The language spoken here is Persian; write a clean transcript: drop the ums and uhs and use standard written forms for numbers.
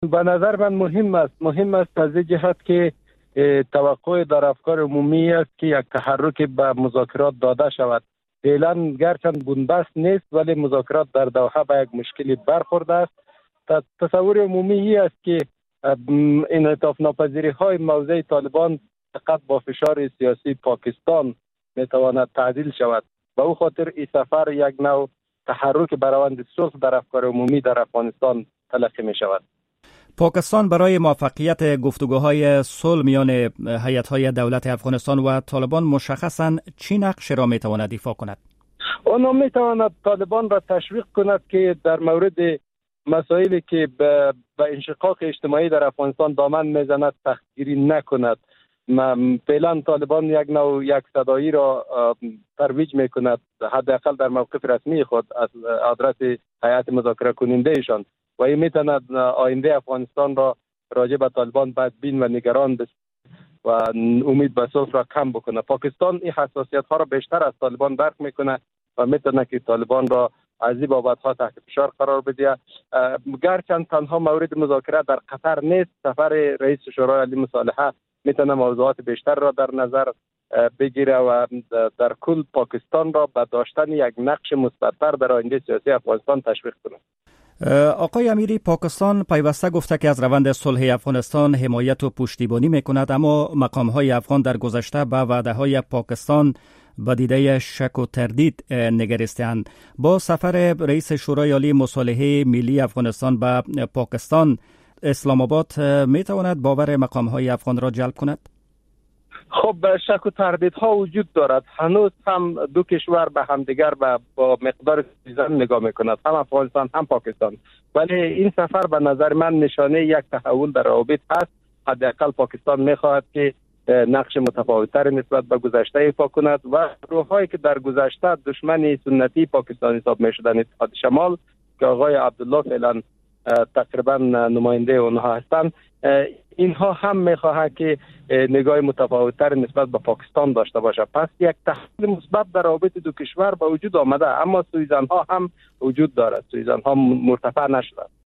به نظر من مهم است از این جهت که توقع در افکار عمومی است که یک تحرک به مذاکرات داده شود. فعلا گرچند بنبست نیست ولی مذاکرات در دوحه به یک مشکلی برخورده است. تصور عمومی است که انعطاف ناپذیری های موضع طالبان فقط با فشار سیاسی پاکستان میتواند تعدیل شود. به او خاطر این سفر یک نوع تحرک براوند صلح در افکار عمومی در افغانستان تلقی می شود. پاکستان برای موفقیت گفتگوهای صلح میان هیئت‌های دولت افغانستان و طالبان مشخصاً چی نقش را میتواند ایفا کند؟ آن میتواند طالبان را تشویق کند که در مورد مسائلی که به انشقاق اجتماعی در افغانستان دامن میزند سختگیری نکند. فعلا طالبان یک صدایی را ترویج میکند، حداقل در موقف رسمی خود از آدرس هیئت مذاکره کننده ایشان، و این میتواند آینده افغانستان را راجع به طالبان بدبین و نگران و امید به صلح را کم بکنه. پاکستان این حساسیت ها را بیشتر از طالبان درک میکنه و میتونه که طالبان را از این بابت ها تحت فشار قرار بده. گرچند تنها مورد مذاکره در قطر نیست، سفر رئیس شورای عالی مصالحه میتونه موضوعات بیشتر را در نظر بگیره و در کل پاکستان را به داشتن یک نقش مثبت‌تر در آینده سیاسی افغانستان تشویق کنه. آقای امیری، پاکستان پیوسته گفته که از روند صلح افغانستان حمایت و پشتیبانی میکند، اما مقام‌های افغان در گذشته به وعده‌های پاکستان با دیده شک و تردید نگریستند. با سفر رئیس شورای عالی مصالحه ملی افغانستان به پاکستان، اسلام آباد میتواند باور مقام‌های افغان را جلب کند؟ خب شک و تردیدها وجود دارد. هنوز هم دو کشور به همدیگر با مقدار سیزن نگاه میکند، هم افغانستان هم پاکستان. ولی این سفر به نظر من نشانه یک تحول در روابط است. حداقل پاکستان میخواهد که نقش متفاوت‌تر نسبت به گذشته ایفا کند و گروه‌هایی که در گذشته دشمن سنتی پاکستان حساب میشدند، اتحاد شمال که آقای عبدالله فعلا تقریبا نماینده اونها هستند، اینها هم میخواهند که نگاه متفاوت‌تر نسبت به پاکستان داشته باشه. پس یک تحول مثبت در روابط دو کشور به وجود آمده، اما سوءظن‌ها هم وجود دارد. سوءظن‌ها مرتفع نشده.